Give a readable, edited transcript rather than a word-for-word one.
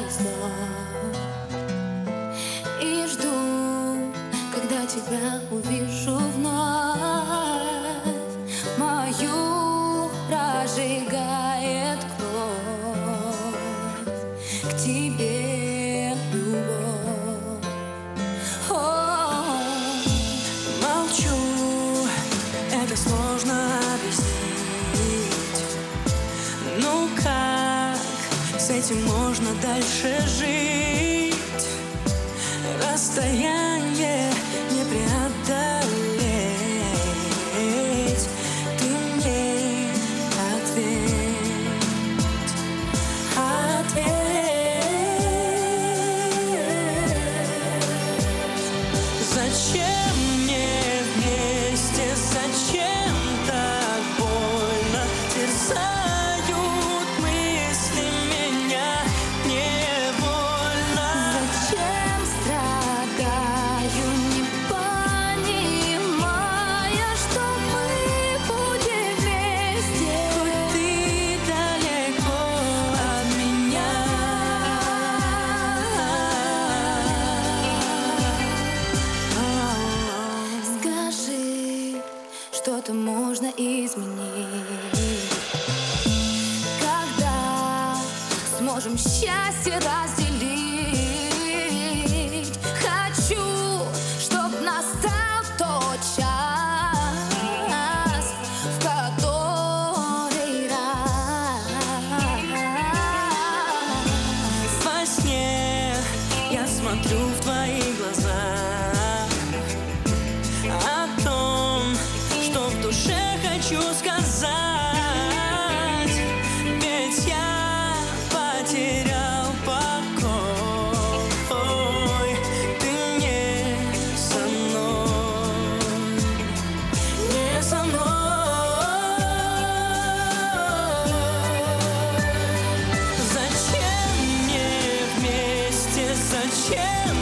вздох и жду, когда тебя увижу вновь. Мою прожигает кровь к тебе любовь. Молчу, это сложно объяснить. Ну как с этим можно дальше жить? Расстояние не преодолеть. Ты мне ответь, ответь. Зачем мне вместе, зачем так больно терзают мысли меня невольно? Зачем страдаю, не понимая, что мы будем вместе, Хоть ты далеко от меня. скажи, что-то можно изменить. Когда сможем счастье разделить? Хочу, чтоб настал тот час, в который раз Во сне я смотрю в твои глаза, о том, что в душе хочу сказать. Ведь я потерял покой. Ты не со мной, не со мной. Зачем мне вместе, зачем